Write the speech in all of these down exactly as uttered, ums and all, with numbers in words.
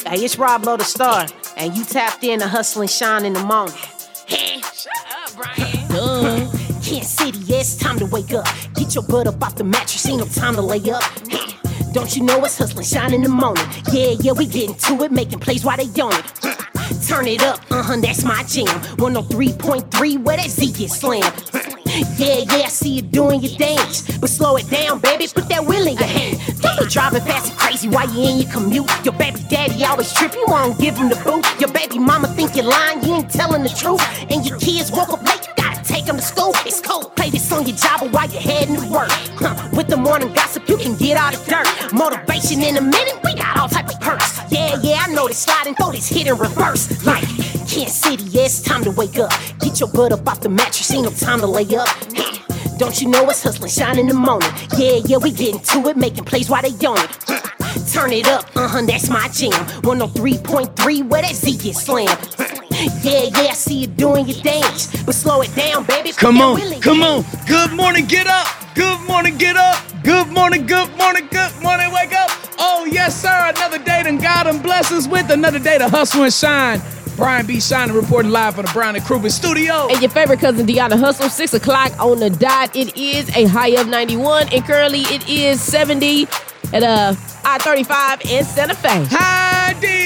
Hey, it's Rob Lowe the Star, and you tapped in to Hustle and Shine in the morning. Hey, shut up, Brian. Duh. Kansas City, yeah, it's time to wake up. Get your butt up off the mattress, ain't no time to lay up. Hey, don't you know it's Hustle and Shine in the morning? Yeah, yeah, we getting to it, making plays while they on it. Turn it up, uh-huh, that's my jam. one oh three point three, where that Z get slammed. Yeah, yeah, I see you doing your dance, but slow it down, baby, put that wheel in your hand. Don't be driving fast and crazy while you in your commute. Your baby daddy always trip, you won't give him the boot. Your baby mama think you're lying, you ain't telling the truth. And your kids woke up late, you gotta take them to school. It's cold, play this on your job or while you're heading to work. Huh. With the morning gossip, you can get all the dirt. Motivation in a minute, we got all type of perks. Yeah, yeah, I know this slide and throw this hit in reverse. Like Kansas City, yeah, it's time to wake up. Get your butt up off the mattress, ain't no time to lay up. Hey, don't you know it's Hustle and Shine in the morning? Yeah, yeah, we getting to it, making plays while they on it. Turn it up, uh-huh, that's my jam. one oh three point three, where that Z get slammed. Yeah, yeah, I see you doing your dance, but slow it down, baby. Come on, come on. Good morning, get up. Good morning, get up. Good morning, good morning, good morning, wake up. Oh, yes, sir. Another day to God and bless us with another day to Hustle and Shine. Brian B. Shining reporting live from the Brown and Kruger studio. And your favorite cousin, Deanna Hustle, six o'clock on the dot. It is a high of ninety-one, and currently it is seventy at uh, I thirty-five in Santa Fe. Hi, D.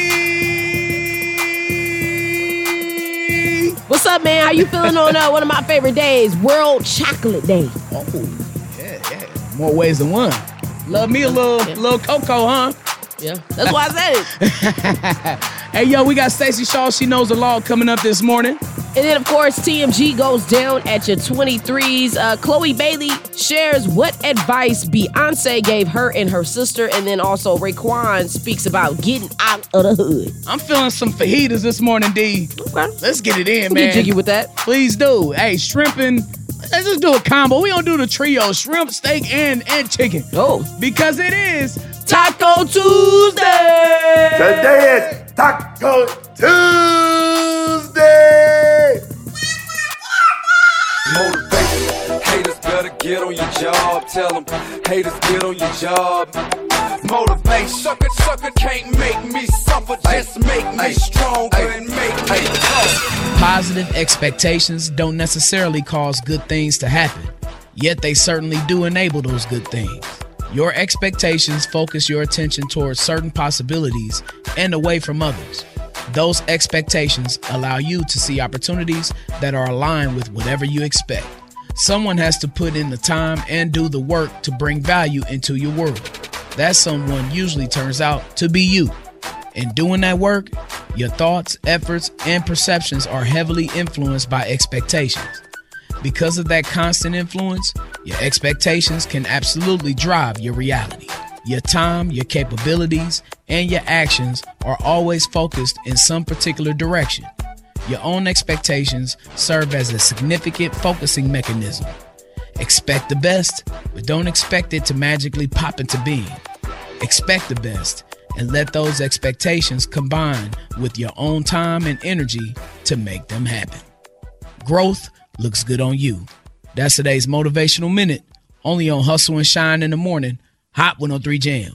What's up, man? How you feeling on uh, one of my favorite days, World Chocolate Day? Oh, yeah, yeah. More ways than one. Love me a little, yeah. little cocoa, huh? Yeah, that's why I said it. Hey, yo, we got Stacey Shaw. She knows the law coming up this morning. And then, of course, T M G goes down at your twenty-threes. Uh, Chloe Bailey shares what advice Beyonce gave her and her sister. And then also Raekwon speaks about getting out of the hood. I'm feeling some fajitas this morning, D. Okay. Let's get it in, we'll man. Get jiggy with that. Please do. Hey, shrimp and... Let's just do a combo. We don't do the trio. Shrimp, steak, and, and chicken. Oh. Because it is Taco Tuesday. Today is Taco Tuesday. Motivation. Haters better get on your job. Tell them haters get on your job. Motivation. Sucker, sucker can't make me suffer. Just make me stronger and make me tough. Positive expectations don't necessarily cause good things to happen, yet they certainly do enable those good things. Your expectations focus your attention towards certain possibilities and away from others. Those expectations allow you to see opportunities that are aligned with whatever you expect. Someone has to put in the time and do the work to bring value into your world. That someone usually turns out to be you. In doing that work, your thoughts, efforts, and perceptions are heavily influenced by expectations. Because of that constant influence, your expectations can absolutely drive your reality. Your time, your capabilities, and your actions are always focused in some particular direction. Your own expectations serve as a significant focusing mechanism. Expect the best, but don't expect it to magically pop into being. Expect the best, and let those expectations combine with your own time and energy to make them happen. Growth looks good on you. That's today's Motivational Minute, only on Hustle and Shine in the Morning, Hot one oh three Jams.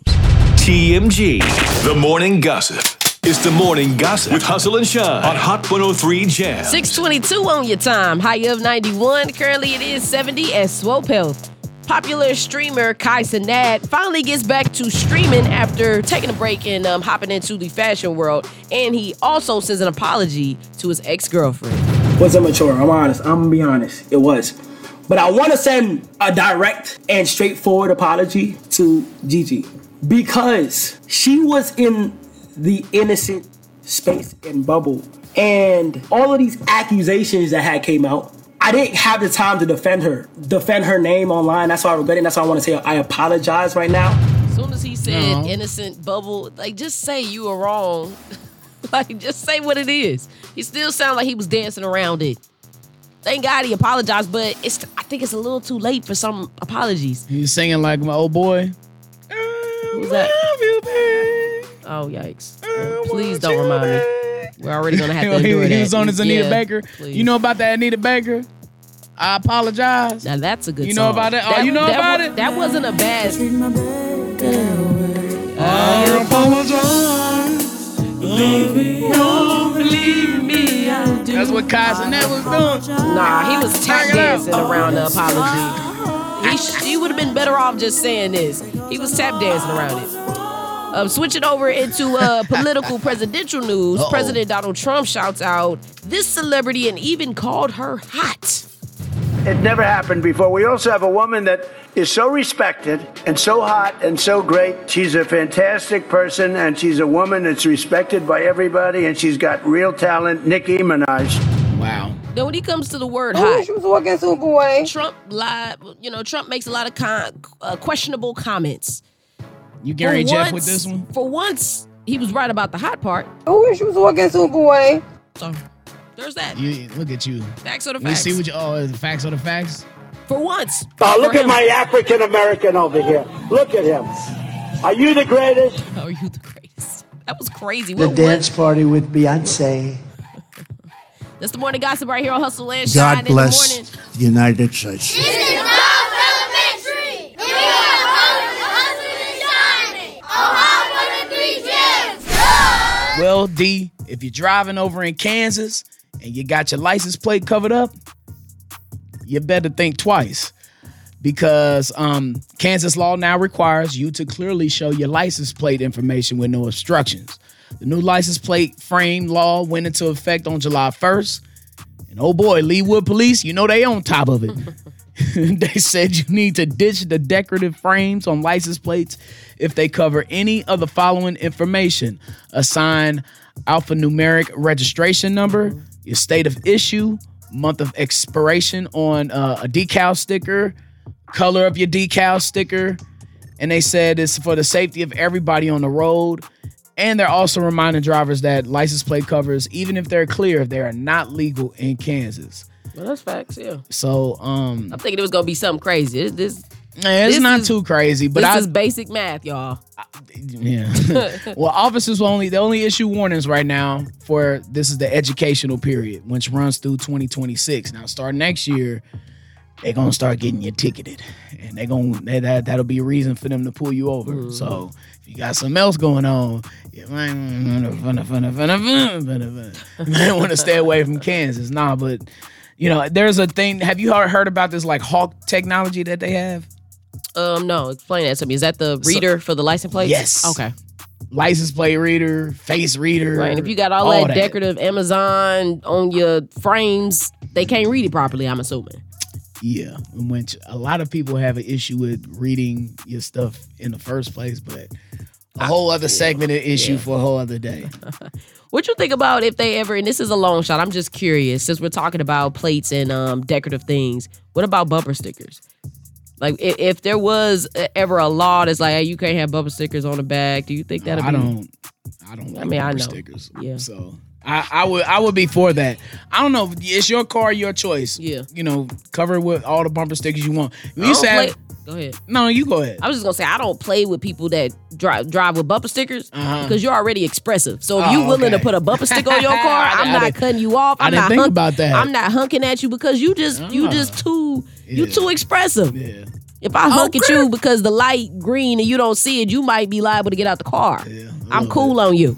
T M G, The Morning Gossip. It's The Morning Gossip with Hustle and Shine on Hot one oh three Jams. six twenty-two on your time, high of ninety-one. Currently it is seventy at Swope Health. Popular streamer Kai Cenat finally gets back to streaming after taking a break and um, hopping into the fashion world. And he also sends an apology to his ex-girlfriend. Was immature, I'm honest. I'm gonna be honest. It was. But I want to send a direct and straightforward apology to Gigi because she was in the innocent space and bubble. And all of these accusations that had came out, I didn't have the time to defend her, defend her name online. That's why I regret it. That's why I want to say I apologize right now. As soon as he said no. innocent bubble, like just say you were wrong. Like just say what it is. He still sounded like he was dancing around it. Thank God he apologized, but it's I think it's a little too late for some apologies. He's singing like my old boy. Who's that? You, oh, yikes. Uh, please don't remind me. We're already going to have to he, endure he that. He was on his Anita yeah, Baker. Please. You know about that Anita Baker? I apologize. Now that's a good you song. You know about it? Oh, that, you know that about was, it? That wasn't a bad... I apologize. Baby, don't believe me, I do. That's what Kaiser was doing. Nah, he was tap dancing around the apology. He, sh- he would have been better off just saying this. He was tap dancing around it. Um, switching over into uh, political presidential news, Uh-oh. President Donald Trump shouts out this celebrity and even called her hot. It never happened before. We also have a woman that is so respected and so hot and so great. She's a fantastic person, and she's a woman that's respected by everybody, and she's got real talent, Nicki Minaj. Wow. Now, when he comes to the word I hot, wish you was walking Superway. Trump lied. You know, Trump makes a lot of con- uh, questionable comments. You Gary For Jeff once- with this one? For once, he was right about the hot part. I wish you was walking Superway. So, there's that. You, look at you. Facts or the We facts. see what you, oh, the facts or the facts? For once. Oh, look For at him. my African American over here. Look at him. Are you the greatest? Are you the greatest? That was crazy. The What- dance what- party with Beyonce. That's the morning gossip right here on Hustle and Shine God in bless the morning. the United States. This is North Elementary. We are home to Hustle and Shining. Ohio for the three gems. Well, D, if you're driving over in Kansas and you got your license plate covered up, you better think twice. Because um, Kansas law now requires you to clearly show your license plate information with no obstructions. The new license plate frame law went into effect on July first. And oh boy, Leawood Police, you know they on top of it. They said you need to ditch the decorative frames on license plates if they cover any of the following information: assigned alphanumeric registration number, your state of issue, month of expiration on uh, a decal sticker, color of your decal sticker. And they said it's for the safety of everybody on the road. And they're also reminding drivers that license plate covers, even if they're clear, they are not legal in Kansas. Well, that's facts, yeah. So, um, I'm thinking it was gonna be something crazy. This, this, yeah, it's this not is, too crazy, but this I, is basic math, y'all. yeah. Well, officers will only they only issue warnings right now for this is the educational period, which runs through twenty twenty-six. Now, starting next year, they're gonna start getting you ticketed, and they're gonna they, that that'll be a reason for them to pull you over. Mm. So if you got something else going on, you might want to stay away from Kansas. Nah, but you know, there's a thing. Have you heard about this like Hawk technology that they have? Um, no, explain that to me. Is that the reader so, for the license plate? Yes. Okay. License plate reader, face reader. Right. And if you got all, all that, that decorative Amazon on your frames, they can't read it properly, I'm assuming. Yeah, which a lot of people have an issue with reading your stuff in the first place, but a whole other segment of issue yeah. for a whole other day. What you think about if they ever, and this is a long shot, I'm just curious, since we're talking about plates and um, decorative things, what about bumper stickers? Like, if, if there was ever a law that's like, hey, you can't have bumper stickers on the back, do you think that'd no, be? I don't, I don't like I mean, bumper I know. stickers. Yeah. So I, I would, I would be for that. I don't know. It's your car, your choice. Yeah. You know, cover it with all the bumper stickers you want. We I used to don't have, play, go ahead. No, you go ahead. I was just gonna say I don't play with people that drive drive with bumper stickers uh-huh. because you're already expressive. So if oh, you're willing okay. to put a bumper sticker on your car, I'm I not didn't, cutting you off. I'm I didn't not think hunk, about that. I'm not hunking at you because you just uh, you just too yeah. you too expressive. Yeah. If I hunk okay. at you because the light green and you don't see it, you might be liable to get out the car. Yeah, I'm cool bit. on you.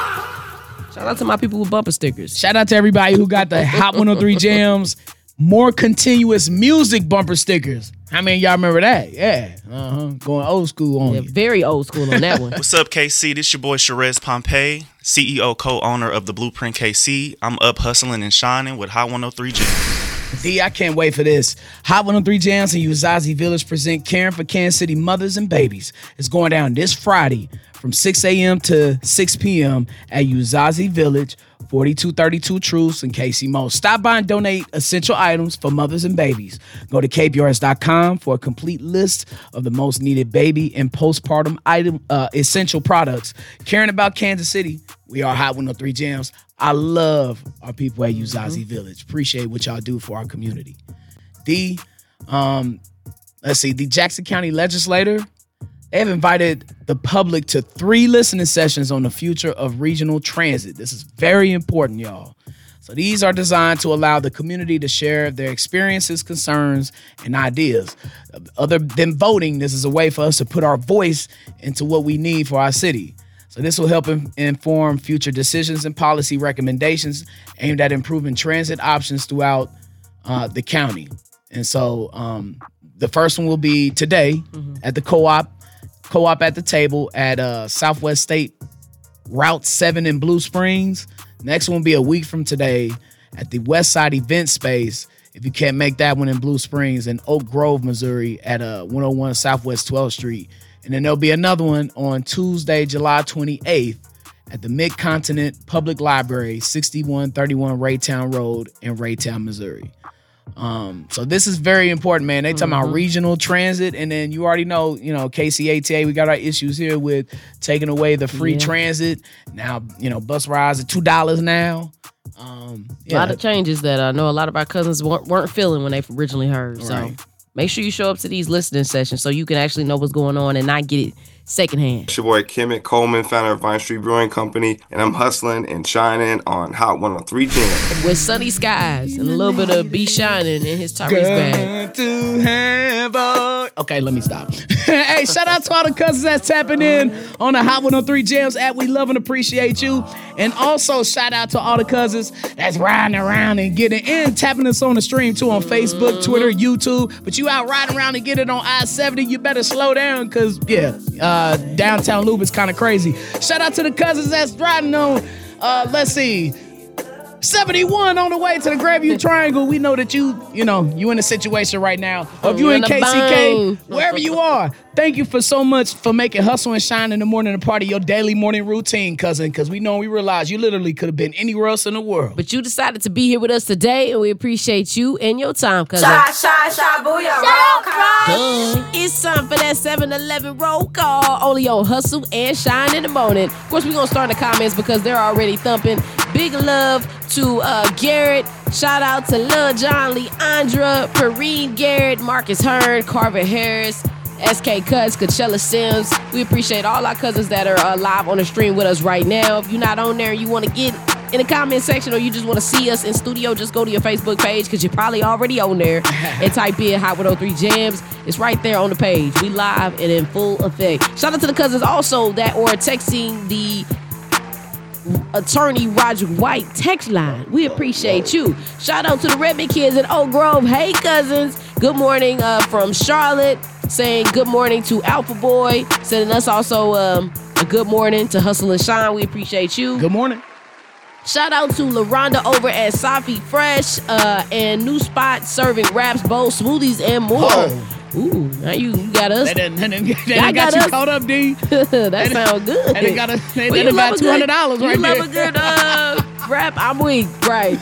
Shout out to my people with bumper stickers. Shout out to everybody who got the Hot one oh three Jams more continuous music bumper stickers. How many of y'all remember that? Yeah. Uh-huh. Going old school on yeah, you. Very old school on that one. What's up, K C? This your boy Sherez Pompey, C E O, co-owner of the Blueprint K C. I'm up hustling and shining with Hot one oh three Jams. D, I can't wait for this. Hot one oh three Jams and Uzazi Village present Caring for Kansas City Mothers and Babies. It's going down this Friday from six a.m. to six p.m. at Uzazi Village, forty-two thirty-two Truce in K C Mo. Stop by and donate essential items for mothers and babies. Go to K P R S dot com for a complete list of the most needed baby and postpartum item uh, essential products. Caring about Kansas City, we are Hot one oh three Jams. I love our people at Uzazi mm-hmm. Village. Appreciate what y'all do for our community. D, um, let's see, the Jackson County Legislature, they have invited the public to three listening sessions on the future of regional transit. This is very important, y'all. So these are designed to allow the community to share their experiences, concerns, and ideas. Other than voting, this is a way for us to put our voice into what we need for our city. So this will help in, inform future decisions and policy recommendations aimed at improving transit options throughout uh, the county. And so um, the first one will be today mm-hmm. at the co-op, co-op at the table at uh, Southwest State Route seven in Blue Springs. Next one will be a week from today at the West Side Event Space. If you can't make that one in Blue Springs, in Oak Grove, Missouri at uh, one oh one Southwest twelfth Street. And then there'll be another one on Tuesday, July twenty-eighth at the Mid-Continent Public Library, sixty-one thirty-one Raytown Road in Raytown, Missouri. Um, so this is very important, man. They talking mm-hmm. about regional transit, and then you already know, you know, K C A T A, we got our issues here with taking away the free yeah. transit. Now, you know, bus rides are two dollars now. Um, yeah. A lot of changes that I know a lot of our cousins weren't, weren't feeling when they originally heard. Right. So make sure you show up to these listening sessions so you can actually know what's going on and not get it secondhand. It's your boy Kemet Coleman, founder of Vine Street Brewing Company, and I'm hustling and shining on Hot one oh three Jam. With sunny skies and a little bit of Be Shining in his Tyrese bag. To have a... Okay, let me stop. Hey, shout out to all the cousins that's tapping in on the Hot one oh three Jams app. We love and appreciate you. And also shout out to all the cousins that's riding around and getting in, tapping us on the stream too on Facebook, Twitter, YouTube. But you out riding around and get it on I seventy, you better slow down because, yeah, uh, downtown loop is kind of crazy. Shout out to the cousins that's riding on, uh, let's see, seventy-one on the way to the Grandview Triangle. We know that you, you know, you in a situation right now. Or if you in K C K, wherever you are, thank you for so much for making Hustle and Shine in the morning a part of your daily morning routine, cousin, because we know we realize you literally could have been anywhere else in the world. But you decided to be here with us today, and we appreciate you and your time, cousin. Shy, shy, shy, booyah, roll call. It's time for that seven eleven roll call, only on Hustle and Shine in the morning. Of course, we're going to start in the comments because they're already thumping. Big love to uh, Garrett. Shout out to Lil John, Leandra, Perrine Garrett, Marcus Hearn, Carver Harris, S K Cuts, Coachella Sims. We appreciate all our cousins that are uh, live on the stream with us right now. If you're not on there and you want to get in the comment section or you just want to see us in studio, just go to your Facebook page because you're probably already on there and type in Hot one oh three Jams. It's right there on the page. We live and in full effect. Shout out to the cousins also that were texting the attorney Roger White text line. We appreciate you. Shout out to the Redmond kids in Oak Grove. Hey, cousins. Good morning uh, from Charlotte. Saying good morning to Alpha Boy. Sending us also um, a good morning to Hustle and Shine. We appreciate you. Good morning. Shout out to LaRonda over at Safi Fresh uh, and New Spot serving wraps, bowls, smoothies, and more. Oh. Ooh, now you, you got us. They done, they done, they done got, got you us. Caught up, D. That sounds good. They done got, a, they, well, they done got two hundred dollars right there. You love a good uh, rap? I'm weak, right.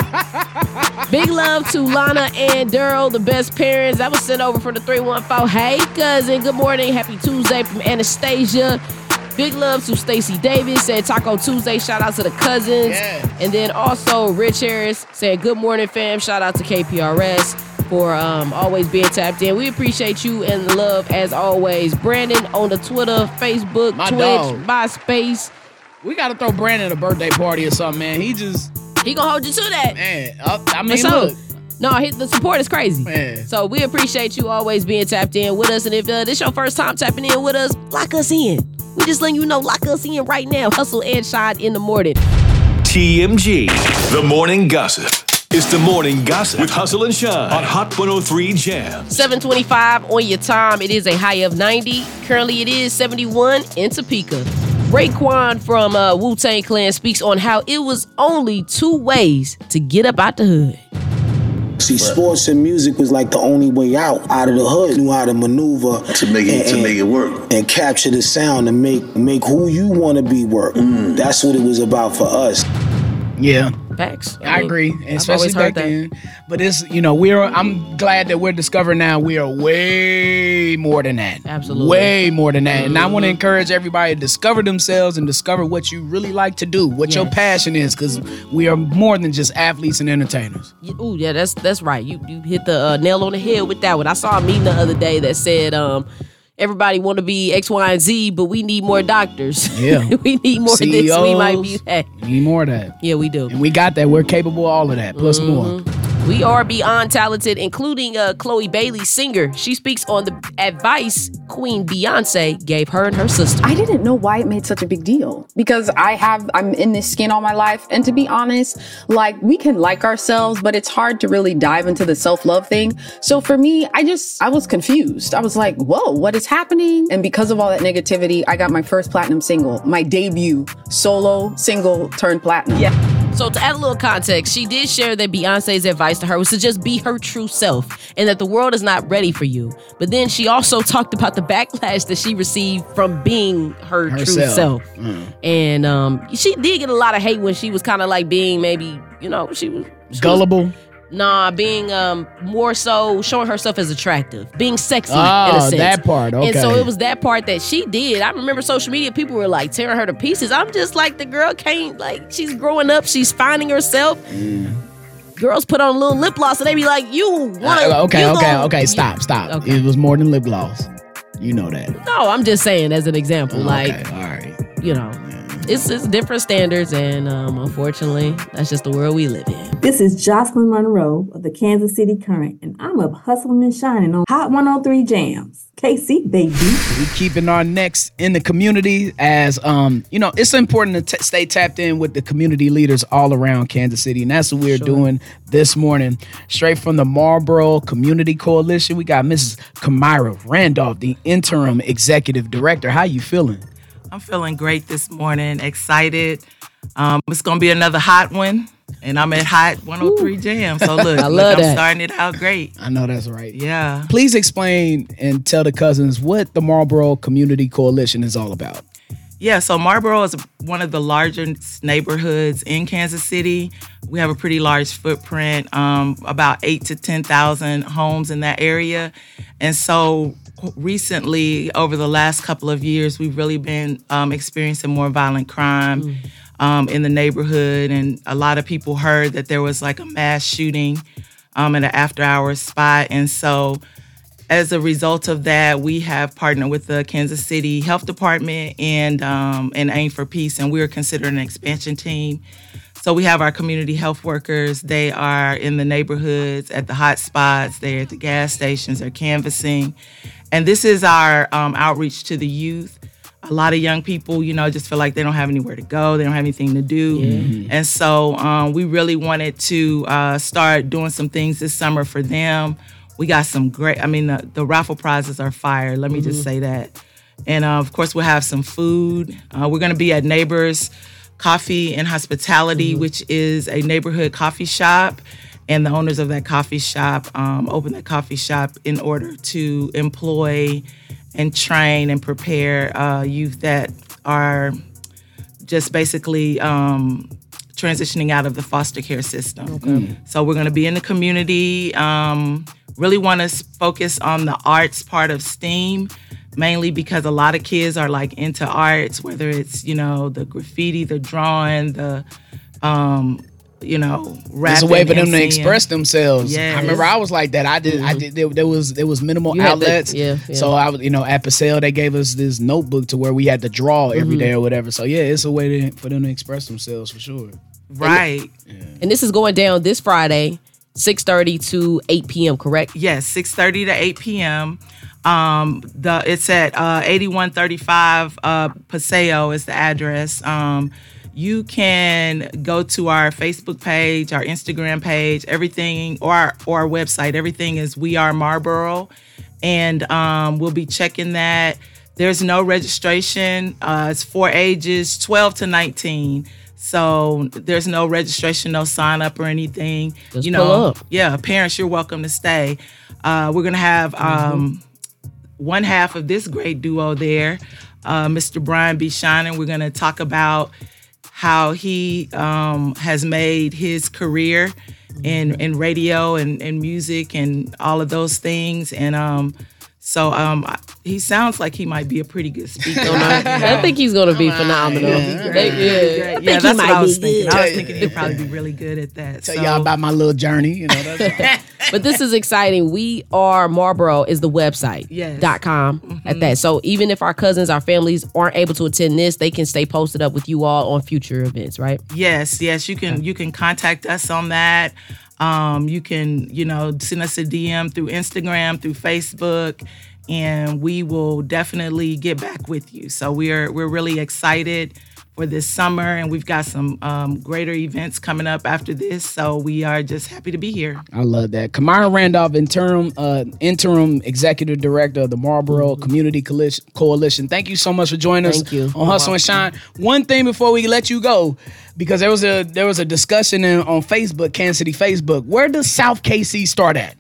Big love to Lana and Daryl, the best parents. That was sent over from the three one four. Hey, cousin. Good morning. Happy Tuesday from Anastasia. Big love to Stacey Davis. Said Taco Tuesday. Shout out to the cousins. Yes. And then also Rich Harris said good morning, fam. Shout out to K P R S. For um, always being tapped in. We appreciate you and the love as always. Brandon on the Twitter, Facebook, My Twitch, dog. MySpace. We got to throw Brandon a birthday party or something, man. He just... He gonna hold you to that. Man, uh, I mean, so, look. No, his, the support is crazy. Man. So we appreciate you always being tapped in with us. And if uh, this your first time tapping in with us, lock us in. We just letting you know, lock us in right now. Hustle and Shine in the morning. T M G, the morning gossip. It's the morning gossip with Hustle and Shine on Hot one oh three Jams. seven twenty-five on your time. It is a high of ninety. Currently, it is seventy-one in Topeka. Raekwon from uh, Wu-Tang Clan speaks on how it was only two ways to get up out the hood. See, sports and music was like the only way out, out of the hood. Knew how to maneuver to make it and, to make it work and capture the sound and make make who you want to be work. Mm. That's what it was about for us. Yeah. Facts. I, I mean, agree, I've especially back then. But it's, you know, we're. I'm glad that we're discovering now we are way more than that. Absolutely. Way more than that. Mm-hmm. And I want to encourage everybody to discover themselves and discover what you really like to do, what yes. your passion is, because we are more than just athletes and entertainers. Yeah, ooh, yeah, that's that's right. You you hit the uh, nail on the head with that one. I saw a meme the other day that said, um, everybody want to be X, Y, and Z, but we need more doctors. Yeah. we need more C E Os, of this. We might be that. We need more of that. Yeah, we do. And we got that. We're capable of all of that, plus mm-hmm. more. We are beyond talented, including uh, Chloe Bailey, singer. She speaks on the advice Queen Beyonce gave her and her sister. I didn't know why it made such a big deal because I have, I'm in this skin all my life. And to be honest, like we can like ourselves, but it's hard to really dive into the self-love thing. So for me, I just, I was confused. I was like, whoa, what is happening? And because of all that negativity, I got my first platinum single, my debut solo single turned platinum. Yeah. So to add a little context, she did share that Beyonce's advice to her was to just be her true self and that the world is not ready for you. But then she also talked about the backlash that she received from being her Herself. true self. Mm. And um, she did get a lot of hate when she was kind of like being maybe, you know, she was... She Gullible? Was, Nah, being um more so showing herself as attractive, being sexy Oh, in a sense. that part, And so okay. it was that part that she did. I remember social media, people were like tearing her to pieces. I'm just like, the girl can't, like, she's growing up, she's finding herself. Mm. Girls put on a little lip gloss and they be like, you wanna... Uh, okay, you okay, gonna, okay. Stop, stop. Okay. It was more than lip gloss. You know that. No, I'm just saying as an example. Okay, like, all right. you know, it's, it's different standards, and um, unfortunately, that's just the world we live in. This is Jocelyn Monroe of the Kansas City Current, and I'm up hustling and shining on Hot one oh three Jams. K C, baby. We keeping our necks in the community as, um, you know, it's important to t- stay tapped in with the community leaders all around Kansas City. And that's what we're Sure. doing this morning. Straight from the Marlboro Community Coalition, we got Missus Kamira Randolph, the interim executive director. How you feeling? I'm feeling great this morning, excited. Um, it's going to be another hot one. And I'm at Hot one oh three Jam. So look, I look love I'm that. starting it out great. I know that's right. Yeah. Please explain and tell the cousins what the Marlboro Community Coalition is all about. Yeah, so Marlboro is one of the largest neighborhoods in Kansas City. We have a pretty large footprint, um, about eight to ten thousand homes in that area. And so recently, over the last couple of years, we've really been um, experiencing more violent crime mm. um, in the neighborhood. And a lot of people heard that there was like a mass shooting um, at an after-hours spot. And so as a result of that, we have partnered with the Kansas City Health Department and um, and Aim for Peace, and we are considered an expansion team. So we have our community health workers. They are in the neighborhoods, at the hot spots, they're at the gas stations, they're canvassing. And this is our um, outreach to the youth. A lot of young people, you know, just feel like they don't have anywhere to go, they don't have anything to do. Yeah. And so um, we really wanted to uh, start doing some things this summer for them. We got some great, I mean, the, the raffle prizes are fire. Let me mm-hmm. just say that. And uh, of course, we'll have some food. Uh, we're going to be at Neighbors Coffee and Hospitality, mm-hmm. which is a neighborhood coffee shop. And the owners of that coffee shop um, opened that coffee shop in order to employ and train and prepare uh, youth that are just basically um, transitioning out of the foster care system. Okay. Mm. So we're going to be in the community. Um, really want to focus on the arts part of STEAM, mainly because a lot of kids are like into arts, whether it's, you know, the graffiti, the drawing, the, um, you know, rapping. It's a way for them M C to ing. express themselves. Yes. I remember I was like that. I did. Mm-hmm. I did. There, there was there was minimal You had the- outlets. yeah, yeah. So I was, you know, at Paseo they gave us this notebook to where we had to draw every Mhm. day or whatever. So yeah, it's a way to, for them to express themselves for sure. Right. And this is going down this Friday, six thirty to eight p.m., correct? Yes, six thirty to eight p.m. Um, the it's at uh, eighty-one thirty-five uh, Paseo is the address. Um, you can go to our Facebook page, our Instagram page, everything, or our, or our website. Everything is We Are Marlboro, and um, we'll be checking that. There's no registration. Uh, it's for ages twelve to nineteen. So there's no registration, no sign up or anything. Just you know, pull up. Yeah, parents, you're welcome to stay. Uh, we're gonna have um, one half of this great duo there, uh, Mister Brian B. Shining. We're gonna talk about how he um, has made his career in in radio and, and music and all of those things. And um, so um, I- he sounds like he might be a pretty good speaker. I think he's going to be phenomenal. Yeah. They- yeah. Yeah, I think yeah, he that's what might I was be thinking. good. I was thinking he'd probably be really good at that. Tell so. y'all about my little journey. You know. That's But this is exciting. We Are Marlboro is the website. Yes. Dot com at that. So even if our cousins, our families aren't able to attend this, they can stay posted up with you all on future events, right? Yes, yes, you can you can contact us on that. Um, you can, you know, send us a D M through Instagram, through Facebook, and we will definitely get back with you. So we're we're really excited for this summer, and we've got some um, greater events coming up after this. So we are just happy to be here. I love that. Kamara Randolph, interim uh, interim executive director of the Marlboro mm-hmm. Community Coalition. Thank you so much for joining us Thank you. on Hustle and Shine. One thing before we let you go, because there was a there was a discussion in, on Facebook, Kansas City Facebook. Where does South K C start at?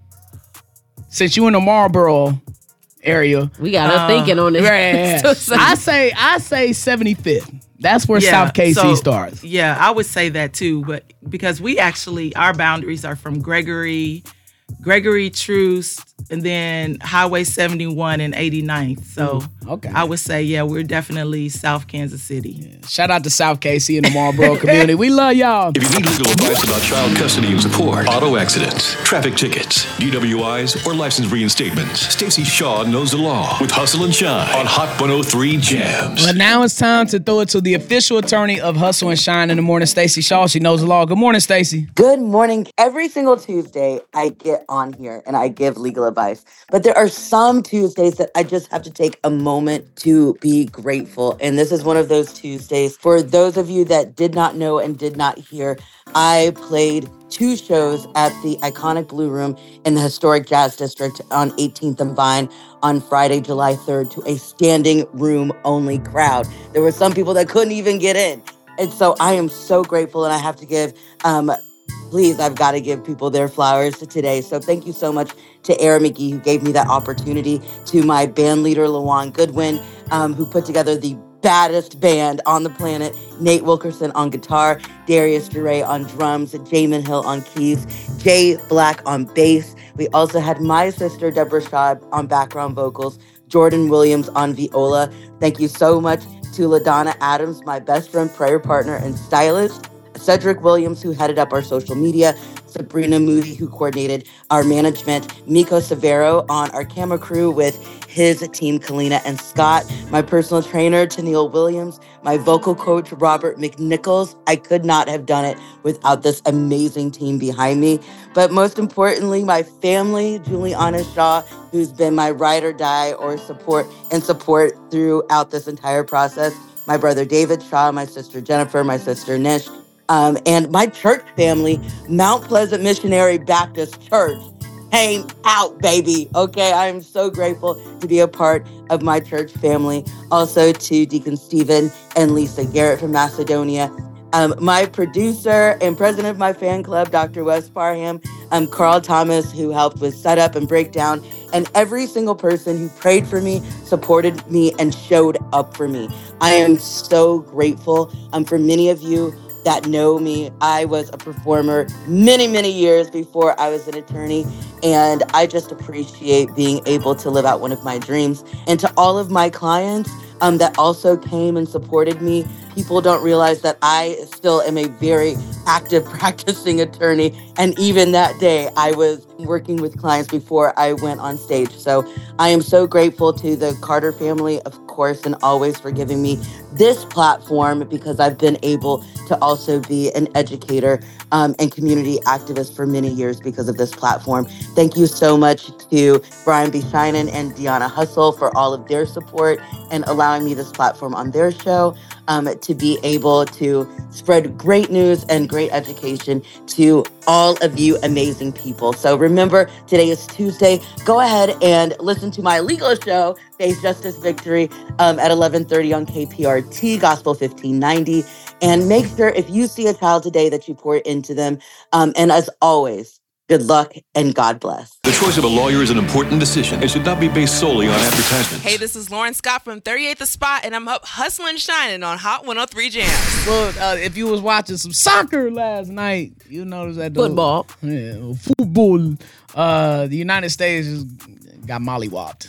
Since you in the Marlboro area, we got us uh, thinking on this. Yeah, I say I say seventy-fifth. That's where yeah, South K C so, starts. Yeah, I would say that too, but because we actually, our boundaries are from Gregory, Gregory Truce, and then Highway seventy-one and eighty-ninth. So mm, okay. I would say, yeah, we're definitely South Kansas City. Yeah. Shout out to South K C and the Marlboro community. We love y'all. If you need legal advice about child custody and support, auto accidents, traffic tickets, D W Is, or license reinstatements, Stacey Shaw knows the law with Hustle and Shine on Hot one oh three Jams. Well, now it's time to throw it to the official attorney of Hustle and Shine in the morning, Stacey Shaw. She knows the law. Good morning, Stacey. Good morning. Every single Tuesday, I get on here and I give legal advice. But there are some Tuesdays that I just have to take a moment to be grateful. And this is one of those Tuesdays. For those of you that did not know and did not hear, I played two shows at the iconic Blue Room in the historic Jazz District on eighteenth and Vine on Friday, July third, to a standing room only crowd. There were some people that couldn't even get in. And so I am so grateful, and I have to give, um, please, I've got to give people their flowers today. So thank you so much to Aaron McGee, who gave me that opportunity, to my band leader, LaJuan Goodwin, um, who put together the baddest band on the planet, Nate Wilkerson on guitar, Darius DeRay on drums, Jamin Hill on keys, Jay Black on bass. We also had my sister, Deborah Schaub, on background vocals, Jordan Williams on viola. Thank you so much to LaDonna Adams, my best friend, prayer partner, and stylist, Cedric Williams, who headed up our social media, Sabrina Moody, who coordinated our management, Miko Severo on our camera crew with his team, Kalina and Scott, my personal trainer, Tennille Williams, my vocal coach, Robert McNichols. I could not have done it without this amazing team behind me. But most importantly, my family, Juliana Shaw, who's been my ride or die or support and support throughout this entire process, my brother David Shaw, my sister Jennifer, my sister Nish, Um, and my church family, Mount Pleasant Missionary Baptist Church, came out, baby. Okay, I am so grateful to be a part of my church family. Also to Deacon Stephen and Lisa Garrett from Macedonia. Um, my producer and president of my fan club, Doctor Wes Parham, um, Carl Thomas, who helped with setup and breakdown, and every single person who prayed for me, supported me, and showed up for me. I am so grateful. Um, for many of you that know me, I was a performer many, many years before I was an attorney, and I just appreciate being able to live out one of my dreams. And to all of my clients um, that also came and supported me, people don't realize that I still am a very active practicing attorney, and even that day I was working with clients before I went on stage. So I am so grateful to the Carter family, of course, and always for giving me this platform, because I've been able to also be an educator um, and community activist for many years because of this platform. Thank you so much to Brian B. Shinen and Deanna Hustle for all of their support and allowing me this platform on their show um, to be able to spread great news and great education to all of you amazing people. So remember, today is Tuesday. Go ahead and listen to my legal show, Face Justice Victory, um, at eleven thirty on K P R T, Gospel fifteen ninety. And make sure if you see a child today that you pour into them. Um, and as always, good luck and God bless. The choice of a lawyer is an important decision and should not be based solely on advertisements. Hey, this is Lauren Scott from thirty-eighth The Spot, and I'm up hustling and shining on Hot one oh three Jams. Well, uh, if you was watching some soccer last night, you noticed that the, football, yeah, football, uh, the United States got mollywopped.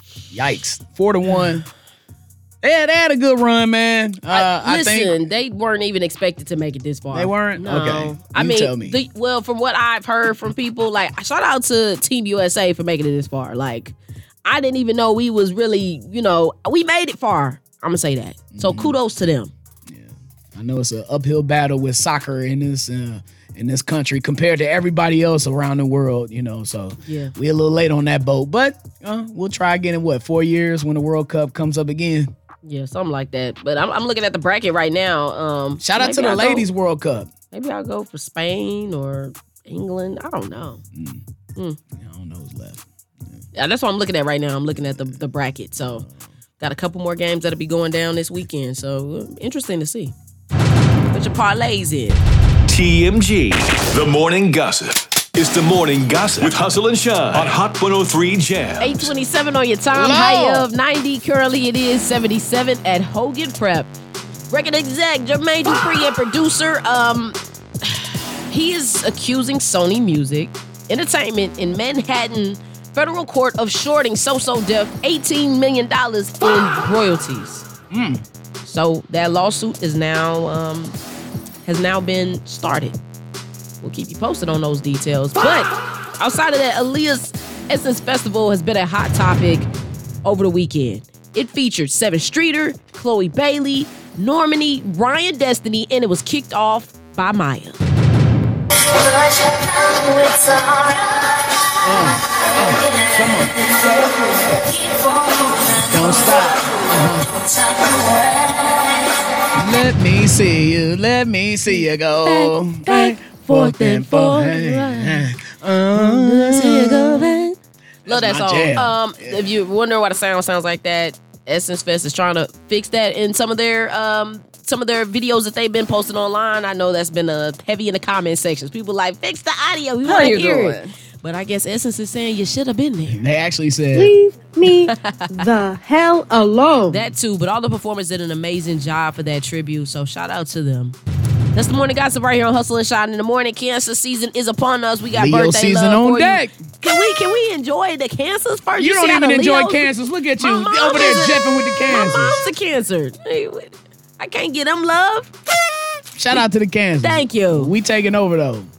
Yikes, four to one. Yeah, they had a good run, man. Uh, I, listen, I think they weren't even expected to make it this far. They weren't? No. Okay. You I mean, tell me. The, well, from what I've heard from people, like, shout out to Team U S A for making it this far. Like, I didn't even know we was really, you know, we made it far. I'm going to say that. So, mm-hmm. kudos to them. Yeah. I know it's an uphill battle with soccer in this uh, in this country compared to everybody else around the world, you know. So Yeah. we're a little late on that boat, but uh, we'll try again in what four years when the World Cup comes up again. Yeah, something like that. But I'm, I'm looking at the bracket right now. Um, Shout out to maybe the I'll go- Ladies World Cup. Maybe I'll go for Spain or England. I don't know. Mm. Mm. I don't know who's left. Yeah, that's what I'm looking at right now. I'm looking at the, the bracket. So got a couple more games that'll be going down this weekend. So uh, interesting to see. Put your parlays in. T M G, the morning gossip. It's the morning gossip with Hustle and Shine on Hot one oh three Jam. eight twenty-seven on your time. Low. High of ninety. Currently it is seventy-seven at Hogan Prep. Record exec Jermaine Dupri and producer. Um, he is accusing Sony Music Entertainment in Manhattan federal court of shorting So-So Def eighteen million dollars in royalties. Mm. So that lawsuit is now um, has now been started. We'll keep you posted on those details. But outside of that, Aaliyah's Essence Festival has been a hot topic over the weekend. It featured Seven Streeter, Chloe Bailey, Normani, Ryan Destiny, and it was kicked off by Maya. Don't stop. Uh-huh. Let me see you. Let me see you go. Back, forth and forth. Uh, Love that That's my song. jam. Um, if you wonder why the sound sounds like that, Essence Fest is trying to fix that in some of their um some of their videos that they've been posting online. I know that's been uh, heavy in the comment sections. People like, fix the audio. We How want to you hear doing? it. But I guess Essence is saying you should have been there. They actually said, Leave me the hell alone. That too, but all the performers did an amazing job for that tribute, so shout out to them. That's the morning gossip right here on Hustle and Shine in the morning. Cancer season is upon us. We got Leo birthday season love on for deck. You. Can we can we enjoy the cancers first? you don't see how even the enjoy Leos- cancers. Look at you My mom over there is a- jeffing with the My cancers. mom's a cancer. Hey, I can't get them love. Shout out to the cancers. Thank you. We taking over though.